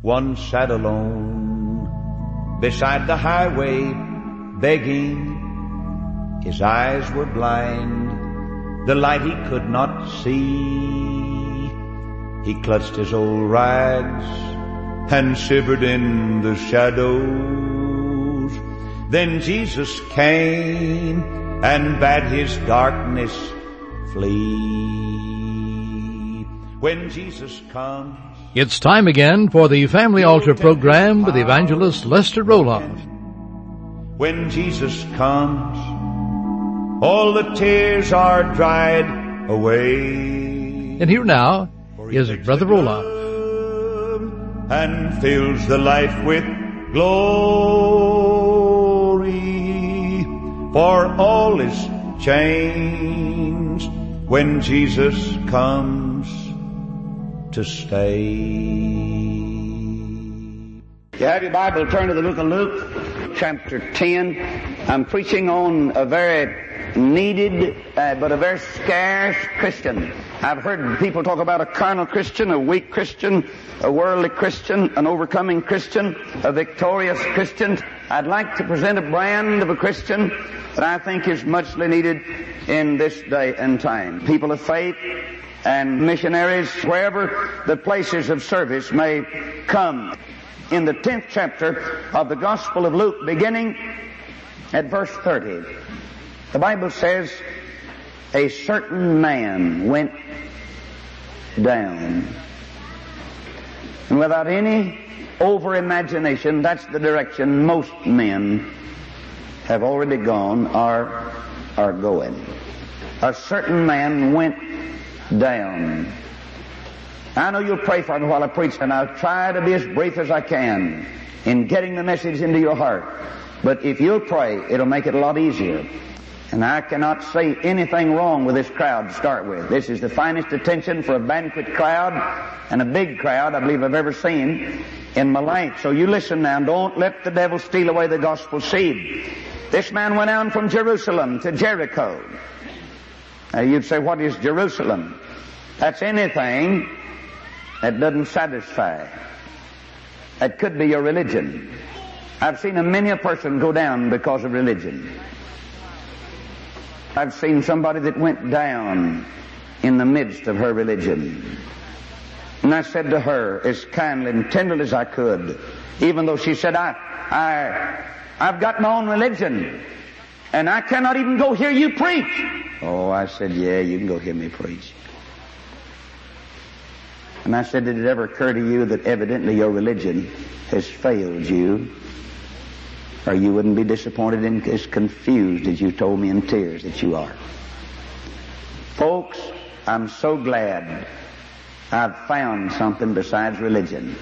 one sat alone beside the highway begging. His eyes were blind, the light he could not see. He clutched his old rags and shivered in the shadows. Then Jesus came and bade his darkness flee. When Jesus comes, it's time again for the Family Altar program with Evangelist Lester Roloff. When Jesus comes, all the tears are dried away. And here now is Brother Roloff. And fills the life with glory, for all is changed when Jesus comes to stay. You have your Bible, turn to the book of Luke, chapter 10. I'm preaching on a very needed, but a very scarce Christian. I've heard people talk about a carnal Christian, a weak Christian, a worldly Christian, an overcoming Christian, a victorious Christian. I'd like to present a brand of a Christian that I think is muchly needed in this day and time. People of faith and missionaries, wherever the places of service may come. In the 10th chapter of the Gospel of Luke, beginning at verse 30, the Bible says, a certain man went down. And without any over-imagination, that's the direction most men have already gone or are going. A certain man went down. I know you'll pray for me while I preach, and I'll try to be as brief as I can in getting the message into your heart. But if you'll pray, it'll make it a lot easier. And I cannot say anything wrong with this crowd to start with. This is the finest attention for a banquet crowd and a big crowd I believe I've ever seen in my life. So you listen now, and don't let the devil steal away the gospel seed. This man went down from Jerusalem to Jericho. Now you'd say, what is Jerusalem? That's anything that doesn't satisfy. That could be your religion. I've seen many a person go down because of religion. I've seen somebody that went down in the midst of her religion. And I said to her, as kindly and tenderly as I could, even though she said, I've got my own religion, and I cannot even go hear you preach. Oh, I said, yeah, you can go hear me preach. And I said, did it ever occur to you that evidently your religion has failed you? Or you wouldn't be disappointed and as confused as you told me in tears that you are. Folks, I'm so glad I've found something besides religion.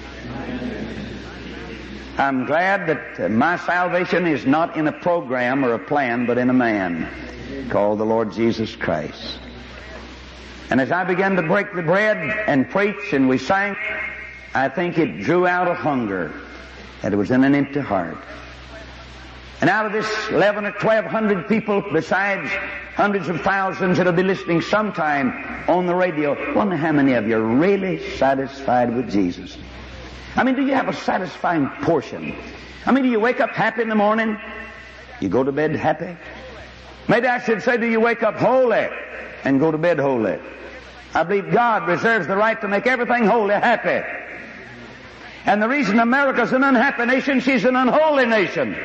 I'm glad that my salvation is not in a program or a plan, but in a man called the Lord Jesus Christ. And as I began to break the bread and preach and we sang, I think it drew out a hunger that was in an empty heart. And out of this 1,100 or 1,200 people, besides hundreds of thousands that will be listening sometime on the radio, I wonder how many of you are really satisfied with Jesus. I mean, do you have a satisfying portion? I mean, do you wake up happy in the morning? You go to bed happy? Maybe I should say, do you wake up holy and go to bed holy? I believe God reserves the right to make everything holy happy. And the reason America's an unhappy nation, she's an unholy nation.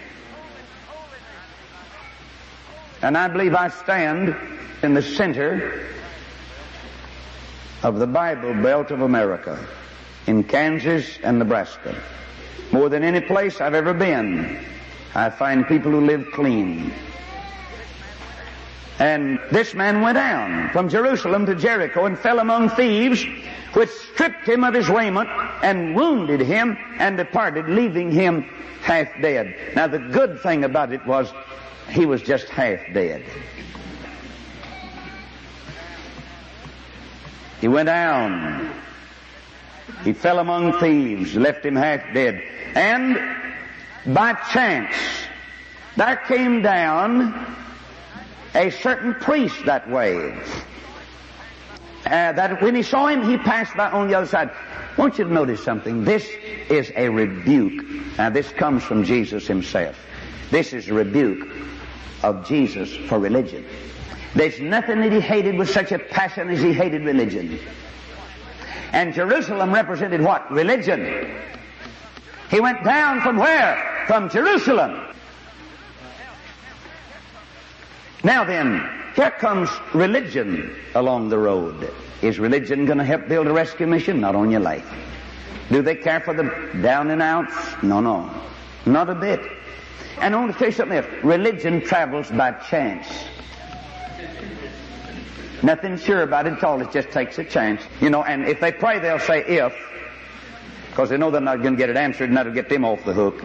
And I believe I stand in the center of the Bible Belt of America, in Kansas and Nebraska. More than any place I've ever been, I find people who live clean. And this man went down from Jerusalem to Jericho and fell among thieves, which stripped him of his raiment and wounded him and departed, leaving him half dead. Now the good thing about it was he was just half dead. He went down. He fell among thieves, left him half dead. And by chance, there came down a certain priest that way. That when he saw him, he passed by on the other side. I want you to notice something. This is a rebuke. Now this comes from Jesus himself. This is a rebuke of Jesus for religion. There's nothing that he hated with such a passion as he hated religion. And Jerusalem represented what? Religion. He went down from where? From Jerusalem. Now then, here comes religion along the road. Is religion going to help build a rescue mission? Not on your life. Do they care for the down and outs? No, no. Not a bit. And I want to tell you something else. Religion travels by chance. Nothing sure about it at all. It just takes a chance. You know, and if they pray, they'll say if, because they know they're not going to get it answered, and that'll get them off the hook.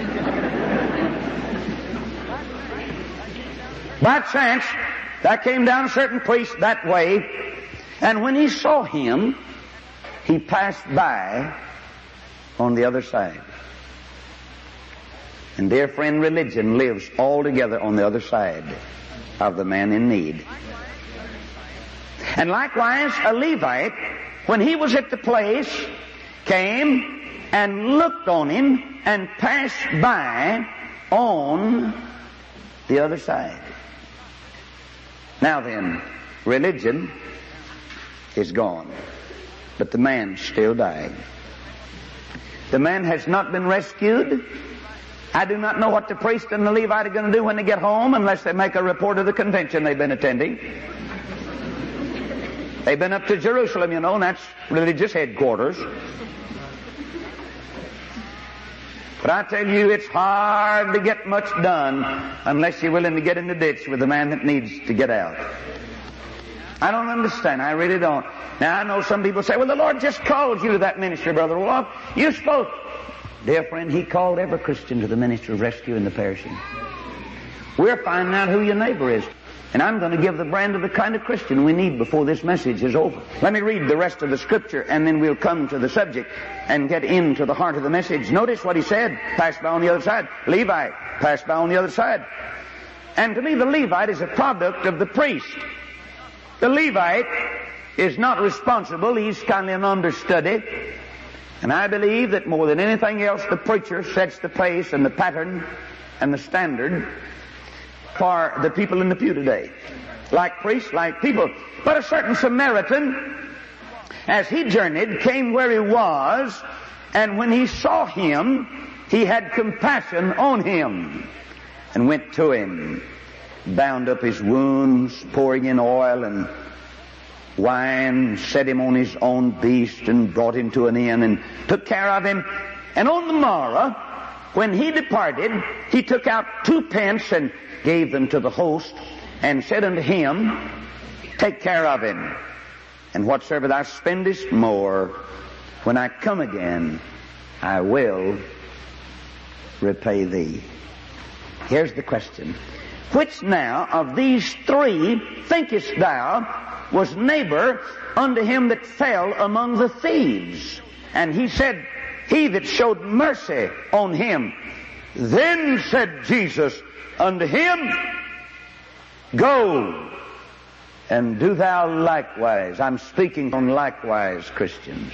By chance, there came down a certain priest that way, and when he saw him, he passed by on the other side. And dear friend, religion lives altogether on the other side of the man in need. And likewise, a Levite, when he was at the place, came and looked on him and passed by on the other side. Now then, religion is gone, but the man still dying. The man has not been rescued. I do not know what the priest and the Levite are going to do when they get home unless they make a report of the convention they've been attending. They've been up to Jerusalem, you know, and that's religious headquarters. But I tell you, it's hard to get much done unless you're willing to get in the ditch with the man that needs to get out. I don't understand. I really don't. Now, I know some people say, well, the Lord just called you to that ministry, Brother Wolf. You spoke. Dear friend, He called every Christian to the ministry of rescue and the perishing. We're finding out who your neighbor is. And I'm going to give the brand of the kind of Christian we need before this message is over. Let me read the rest of the scripture and then we'll come to the subject and get into the heart of the message. Notice what he said. Passed by on the other side. Levite passed by on the other side. And to me the Levite is a product of the priest. The Levite is not responsible. He's kind of an understudy. And I believe that more than anything else the preacher sets the pace and the pattern and the standard for the people in the pew today. Like priests, like people. But a certain Samaritan, as he journeyed, came where he was, and when he saw him, he had compassion on him, and went to him, bound up his wounds, pouring in oil and wine, set him on his own beast, and brought him to an inn, and took care of him. And on the morrow, when he departed, he took out 2 pence and gave them to the host, and said unto him, take care of him, and whatsoever thou spendest more, when I come again, I will repay thee. Here's the question. Which now of these 3 thinkest thou was neighbor unto him that fell among the thieves? And he said, he that showed mercy on him. Then said Jesus unto him, go and do thou likewise. I'm speaking on likewise Christians.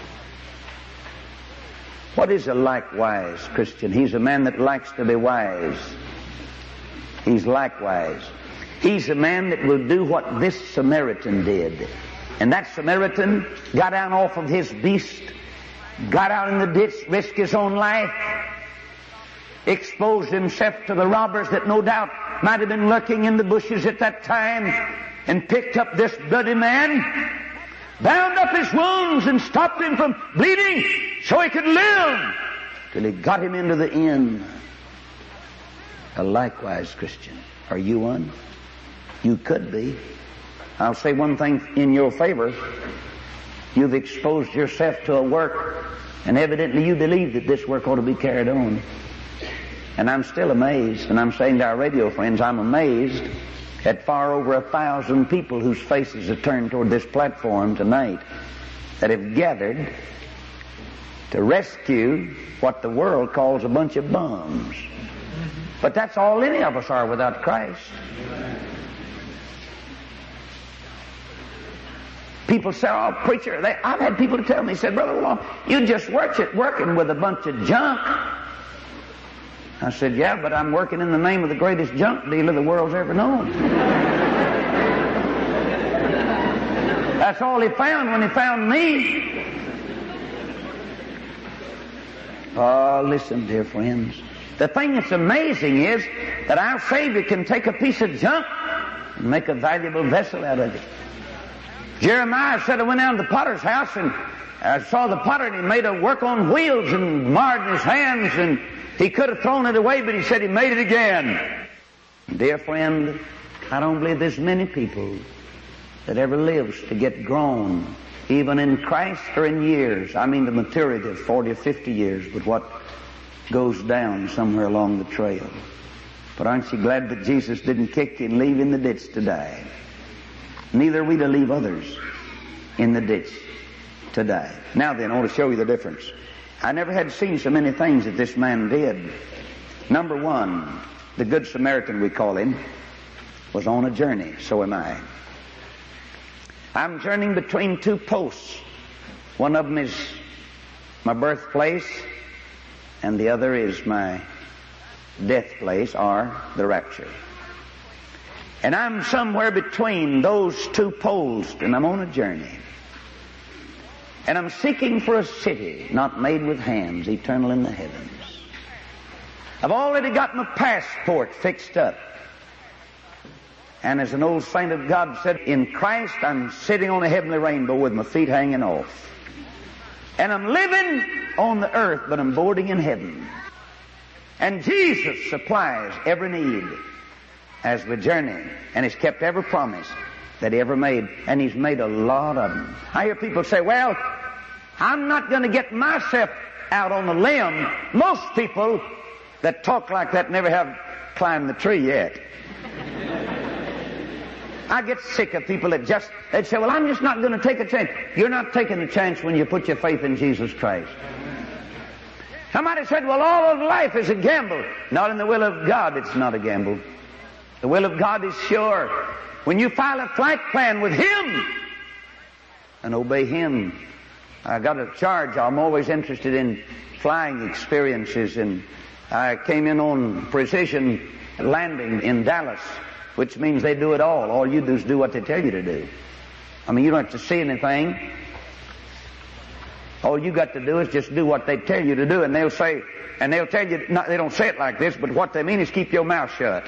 What is a likewise Christian? He's a man that likes to be wise. He's likewise. He's a man that will do what this Samaritan did. And that Samaritan got down off of his beast, got out in the ditch, risked his own life, exposed himself to the robbers that no doubt might have been lurking in the bushes at that time, and picked up this bloody man, bound up his wounds and stopped him from bleeding so he could live, till he got him into the inn. A likewise Christian. Are you one? You could be. I'll say one thing in your favor. You've exposed yourself to a work, and evidently you believe that this work ought to be carried on. And I'm still amazed, and I'm saying to our radio friends, I'm amazed at far over 1,000 people whose faces are turned toward this platform tonight that have gathered to rescue what the world calls a bunch of bums. But that's all any of us are without Christ. People say, oh, preacher, I've had people tell me, said, Brother Long, you just working with a bunch of junk. I said, yeah, but I'm working in the name of the greatest junk dealer the world's ever known. That's all he found when he found me. Oh, listen, dear friends. The thing that's amazing is that our Savior can take a piece of junk and make a valuable vessel out of it. Jeremiah said, I went down to the potter's house and I saw the potter and he made a work on wheels and marred in his hands, and he could have thrown it away, but he said he made it again. Dear friend, I don't believe there's many people that ever lives to get grown, even in Christ or in years. I mean the maturity of 40 or 50 years, but what goes down somewhere along the trail. But aren't you glad that Jesus didn't kick you and leave you in the ditch to die? Neither are we to leave others in the ditch to die. Now then, I want to show you the difference. I never had seen so many things that this man did. Number one, the Good Samaritan, we call him, was on a journey. So am I. I'm journeying between two posts. One of them is my birthplace, and the other is my death place, or the rapture. And I'm somewhere between those two poles, and I'm on a journey. And I'm seeking for a city not made with hands, eternal in the heavens. I've already got my passport fixed up. And as an old saint of God said, in Christ I'm sitting on a heavenly rainbow with my feet hanging off. And I'm living on the earth, but I'm boarding in heaven. And Jesus supplies every need as we journey, and He's kept every promise that He ever made, and He's made a lot of them. I hear people say, well, I'm not going to get myself out on a limb. Most people that talk like that never have climbed the tree yet. I get sick of people that they'd say, well, I'm just not going to take a chance. You're not taking a chance when you put your faith in Jesus Christ. Somebody said, well, all of life is a gamble. Not in the will of God, it's not a gamble. The will of God is sure. When you file a flight plan with Him and obey Him. I got a charge. I'm always interested in flying experiences, and I came in on precision landing in Dallas, which means they do it all. All you do is do what they tell you to do. I mean, you don't have to see anything. All you got to do is just do what they tell you to do, and they'll tell you, not, they don't say it like this, but what they mean is keep your mouth shut.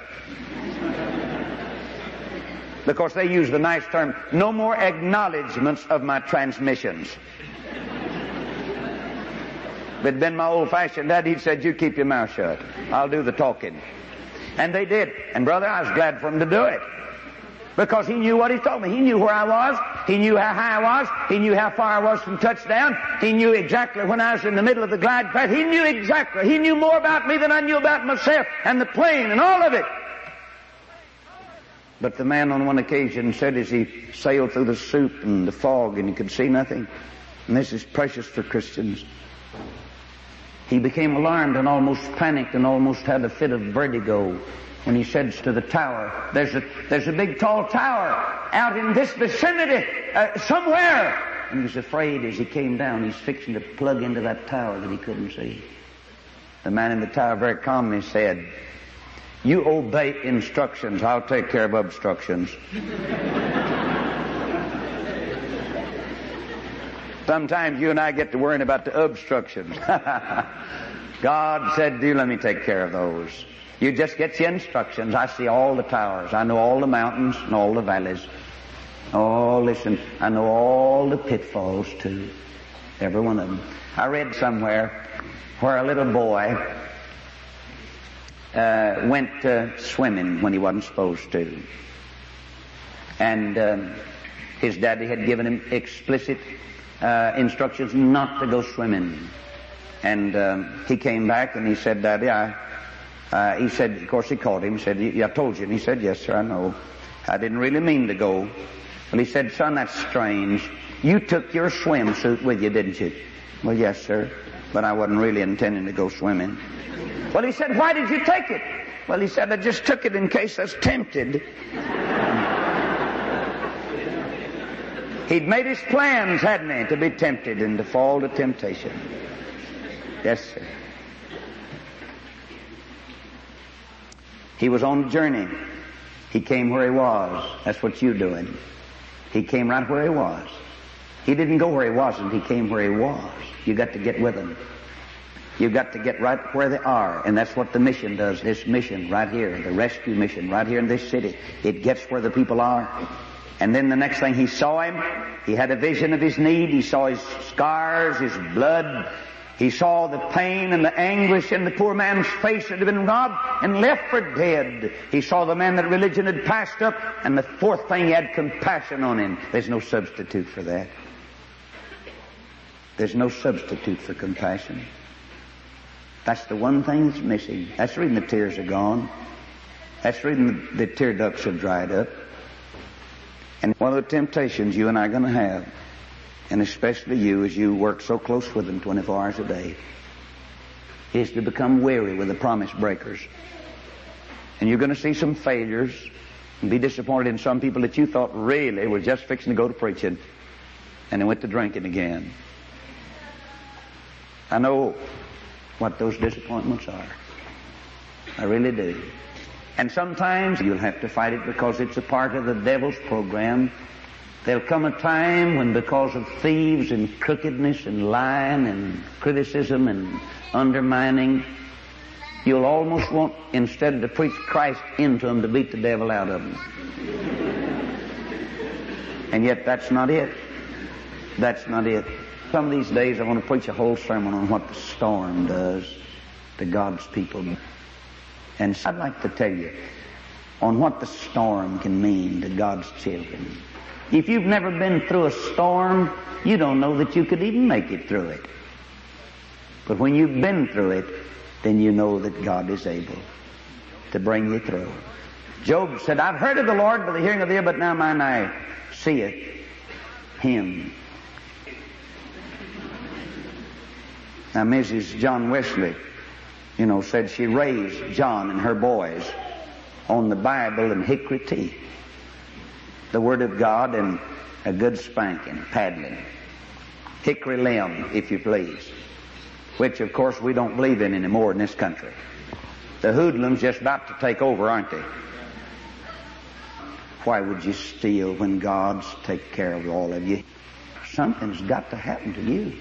Because they use the nice term, no more acknowledgments of my transmissions. If it'd been my old-fashioned dad, he'd said, you keep your mouth shut. I'll do the talking. And they did. And brother, I was glad for him to do it. Because he knew what he told me. He knew where I was. He knew how high I was. He knew how far I was from touchdown. He knew exactly when I was in the middle of the glide path. He knew exactly. He knew more about me than I knew about myself and the plane and all of it. But the man on one occasion said as he sailed through the soup and the fog and he could see nothing, and this is precious for Christians, he became alarmed and almost panicked and almost had a fit of vertigo when he said to the tower, there's a big tall tower out in this vicinity somewhere. And he was afraid as he came down, he's fixing to plug into that tower that he couldn't see. The man in the tower very calmly said, you obey instructions, I'll take care of obstructions. Sometimes you and I get to worrying about the obstructions. God said, let me take care of those. You just get your instructions. I see all the towers. I know all the mountains and all the valleys. Oh, listen, I know all the pitfalls too. Every one of them. I read somewhere where a little boy went swimming when he wasn't supposed to. And his daddy had given him explicit instructions not to go swimming. And he came back and he said, Daddy, he said, of course he called him, he said, I told you. And he said, yes, sir, I know. I didn't really mean to go. Well, he said, son, that's strange. You took your swimsuit with you, didn't you? Well, yes, sir, but I wasn't really intending to go swimming. Well, he said, why did you take it? Well, he said, I just took it in case I was tempted. He'd made his plans, hadn't he, to be tempted and to fall to temptation. Yes, sir. He was on a journey. He came where he was. That's what you're doing. He came right where he was. He didn't go where he wasn't. He came where he was. You got to get with him. You've got to get right where they are. And that's what the mission does. This mission right here, the rescue mission right here in this city. It gets where the people are. And then the next thing, he saw him. He had a vision of his need. He saw his scars, his blood. He saw the pain and the anguish in the poor man's face that had been robbed and left for dead. He saw the man that religion had passed up. And the fourth thing, he had compassion on him. There's no substitute for that. There's no substitute for compassion. That's the one thing that's missing. That's the reason the tears are gone. That's the reason the tear ducts have dried up. And one of the temptations you and I are going to have, and especially you as you work so close with them 24 hours a day, is to become weary with the promise breakers. And you're going to see some failures and be disappointed in some people that you thought really were just fixing to go to preaching, and they went to drinking again. I know what those disappointments are. I really do. And sometimes you'll have to fight it because it's a part of the devil's program. There'll come a time when, because of thieves and crookedness and lying and criticism and undermining, you'll almost want, instead of to preach Christ into them, to beat the devil out of them. And yet that's not it. That's not it. Some of these days I want to preach a whole sermon on what the storm does to God's people. And I'd like to tell you on what the storm can mean to God's children. If you've never been through a storm, you don't know that you could even make it through it. But when you've been through it, then you know that God is able to bring you through. Job said, I've heard of the Lord by the hearing of the ear, but now mine eye seeth him. Now, Mrs. John Wesley, said she raised John and her boys on the Bible and hickory tea, the Word of God, and a good spanking, paddling. Hickory limb, if you please, which, of course, we don't believe in anymore in this country. The hoodlums just about to take over, aren't they? Why would you steal when God's take care of all of you? Something's got to happen to you.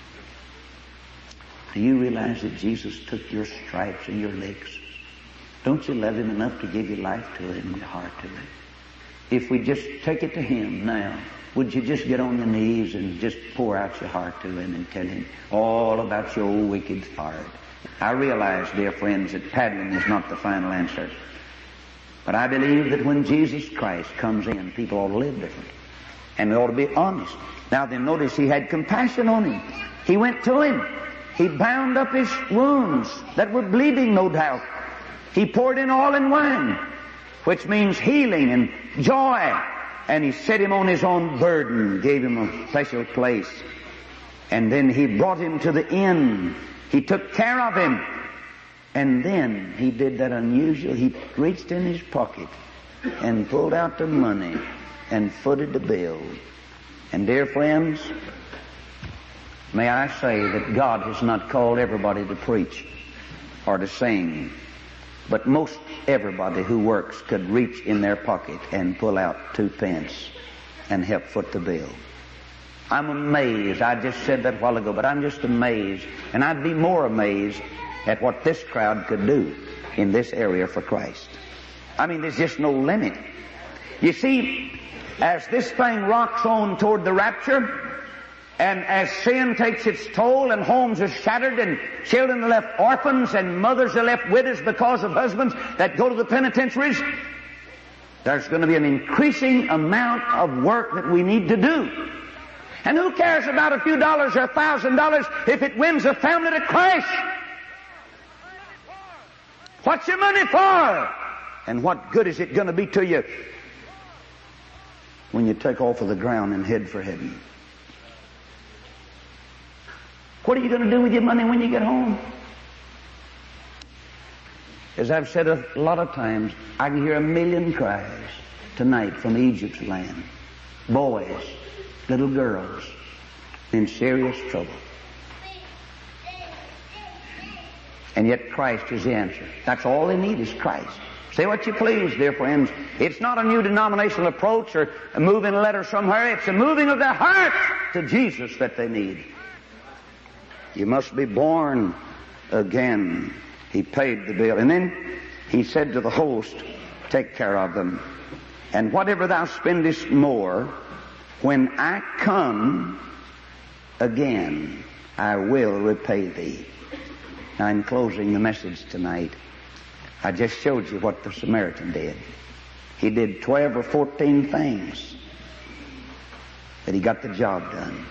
Do you realize that Jesus took your stripes and your licks? Don't you love him enough to give your life to him and your heart to him? If we just take it to him now, would you just get on your knees and just pour out your heart to him and tell him all about your old wicked heart? I realize, dear friends, that paddling is not the final answer. But I believe that when Jesus Christ comes in, people ought to live different. And they ought to be honest. Now then, notice he had compassion on him. He went to him. He bound up his wounds that were bleeding, no doubt. He poured in oil and wine, which means healing and joy. And he set him on his own burden, gave him a special place. And then he brought him to the inn. He took care of him. And then he did that unusual. He reached in his pocket and pulled out the money and footed the bill. And dear friends, may I say that God has not called everybody to preach or to sing, but most everybody who works could reach in their pocket and pull out 2 pence and help foot the bill. I'm amazed. I just said that a while ago, but I'm just amazed. And I'd be more amazed at what this crowd could do in this area for Christ. I mean, there's just no limit. You see, as this thing rocks on toward the rapture, and as sin takes its toll and homes are shattered and children are left orphans and mothers are left widows because of husbands that go to the penitentiaries, there's going to be an increasing amount of work that we need to do. And who cares about a few dollars or $1,000 if it wins a family to Christ? What's your money for? And what good is it going to be to you when you take off of the ground and head for heaven? What are you going to do with your money when you get home? As I've said a lot of times, I can hear 1,000,000 cries tonight from Egypt's land. Boys little girls in serious trouble. And yet Christ is the answer. That's all they need is Christ. Say what you please, dear friends. It's not a new denominational approach or a moving a letter somewhere. It's a moving of their hearts to Jesus that they need. You must be born again. He paid the bill. And then he said to the host, take care of them. And whatever thou spendest more, when I come again, I will repay thee. Now, in closing the message tonight, I just showed you what the Samaritan did. He did 12 or 14 things, but he got the job done.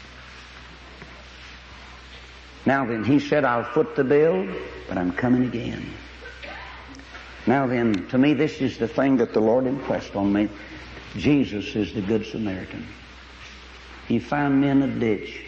Now then, he said, I'll foot the bill, but I'm coming again. Now then, to me, this is the thing that the Lord impressed on me. Jesus is the Good Samaritan. He found me in a ditch.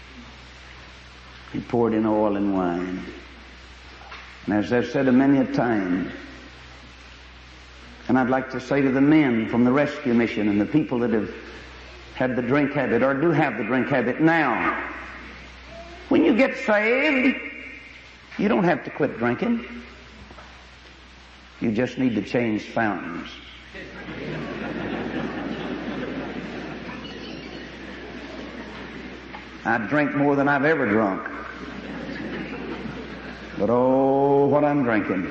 He poured in oil and wine. And as I've said many a time, and I'd like to say to the men from the rescue mission and the people that have had the drink habit or do have the drink habit now, when you get saved, you don't have to quit drinking. You just need to change fountains. I drink more than I've ever drunk. But oh, what I'm drinking.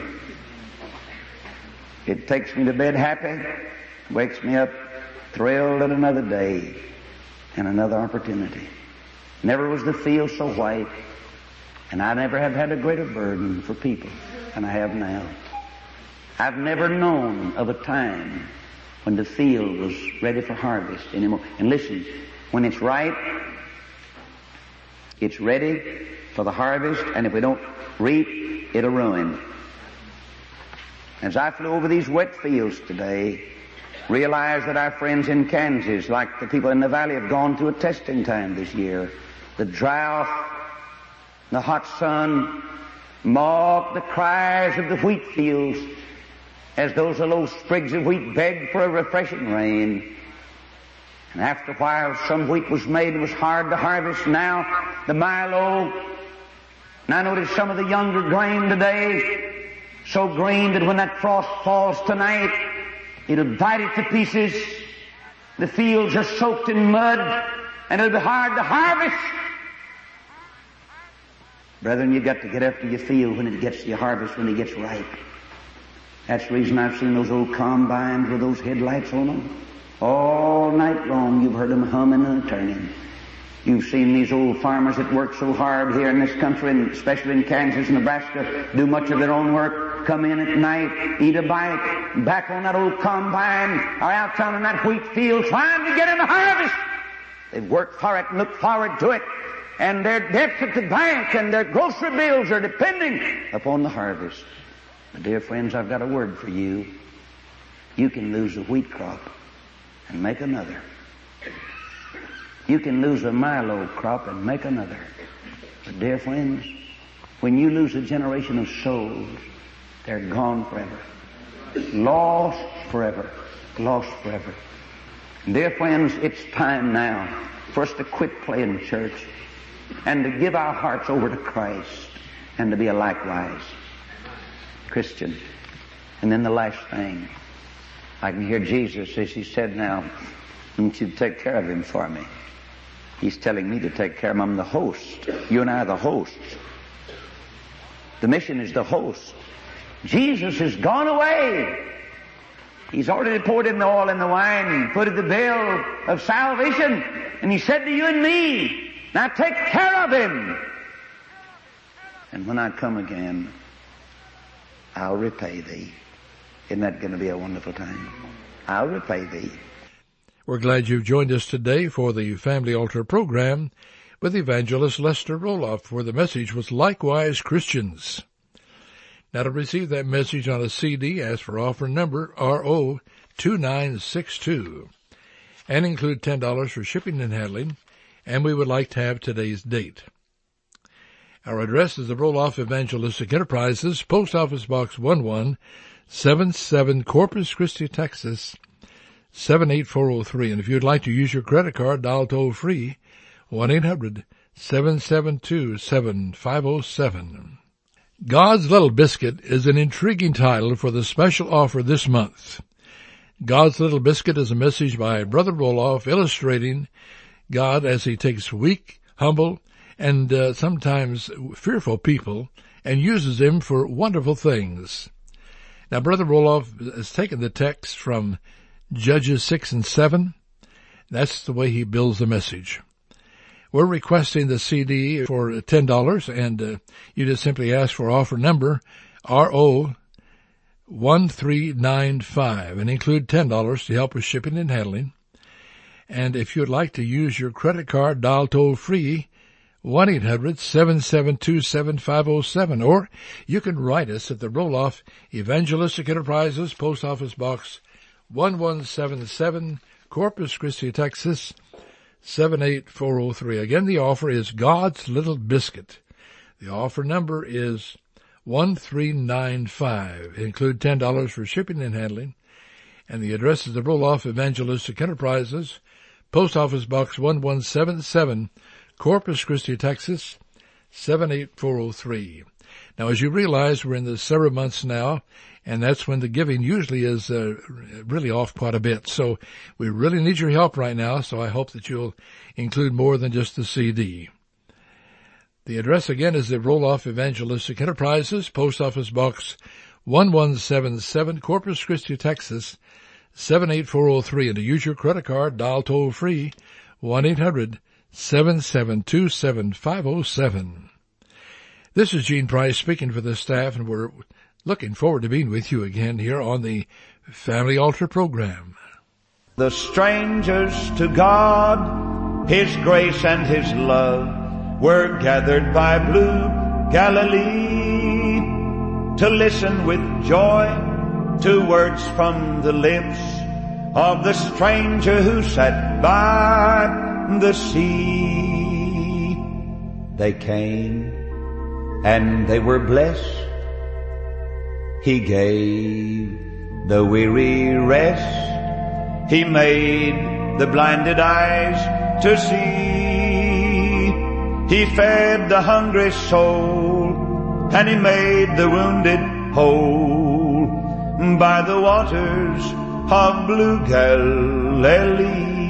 It takes me to bed happy, wakes me up thrilled at another day and another opportunity. Never was the field so white, and I never have had a greater burden for people than I have now. I've never known of a time when the field was ready for harvest anymore. And listen, when it's right, it's ready for the harvest, and if we don't reap, it'll ruin. As I flew over these wet fields today, realized that our friends in Kansas, like the people in the valley, have gone through a testing time this year. The drought, the hot sun, mocked the cries of the wheat fields as those little sprigs of wheat begged for a refreshing rain. And after a while, some wheat was made and was hard to harvest. Now, the milo. And I noticed some of the younger grain today, so green that when that frost falls tonight, it'll bite it to pieces. The fields are soaked in mud, and it'll be hard to harvest. Brethren, you got to get after your field when it gets to your harvest, when it gets ripe. That's the reason I've seen those old combines with those headlights on them. All night long you've heard them humming and turning. You've seen these old farmers that work so hard here in this country, and especially in Kansas and Nebraska, do much of their own work, come in at night, eat a bite, back on that old combine, or out down in that wheat field trying to get in the harvest. They've worked for it and looked forward to it, and their debts at the bank and their grocery bills are depending upon the harvest. But dear friends, I've got a word for you. You can lose a wheat crop and make another. You can lose a milo crop and make another. But dear friends, when you lose a generation of souls, they're gone forever. Lost forever. Lost forever. Dear friends, it's time now for us to quit playing church and to give our hearts over to Christ and to be a likewise Christian. And then the last thing, I can hear Jesus as he said, now, I want you to take care of him for me. He's telling me to take care of him. I'm the host. You and I are the hosts. The mission is the host. Jesus has gone away. He's already poured in the oil and the wine, footed the bill of salvation, and he said to you and me, now take care of him. And when I come again, I'll repay thee. Isn't that going to be a wonderful time? I'll repay thee. We're glad you've joined us today for the Family Altar program with Evangelist Lester Roloff, where the message was Likewise Christians. Now, to receive that message on a CD, ask for offer number RO2962 and include $10 for shipping and handling, and we would like to have today's date. Our address is the Roloff Evangelistic Enterprises, Post Office Box 1177, Corpus Christi, Texas, 78403. And if you'd like to use your credit card, dial toll-free 1-800-772-7507. God's Little Biscuit is an intriguing title for the special offer this month. God's Little Biscuit is a message by Brother Roloff illustrating God as he takes weak, humble, and sometimes fearful people and uses them for wonderful things. Now, Brother Roloff has taken the text from Judges 6 and 7. That's the way he builds the message. We're requesting the CD for $10, and you just simply ask for offer number RO1395 and include $10 to help with shipping and handling. And if you'd like to use your credit card, dial toll-free 1-800-772-7507, or you can write us at the Roloff Evangelistic Enterprises, Post Office Box 1177, Corpus Christi, Texas 78403. Again, the offer is God's Little Biscuit. The offer number is 1395. Include $10 for shipping and handling. And the address is the Roloff Evangelistic Enterprises, Post Office Box 1177, Corpus Christi, Texas 78403. Now, as you realize, we're in the summer months now, and that's when the giving usually is really off quite a bit. So we really need your help right now, so I hope that you'll include more than just the CD. The address again is the Roloff Evangelistic Enterprises, Post Office Box 1177, Corpus Christi, Texas 78403. And to use your credit card, dial toll-free 1-800-772-7507. This is Gene Price speaking for the staff, and we're looking forward to being with you again here on the Family Altar program. The strangers to God, His grace and His love, were gathered by blue Galilee to listen with joy to words from the lips of the stranger who sat by the sea. They came and they were blessed. He gave the weary rest. He made the blinded eyes to see. He fed the hungry soul, and He made the wounded whole by the waters of blue Galilee.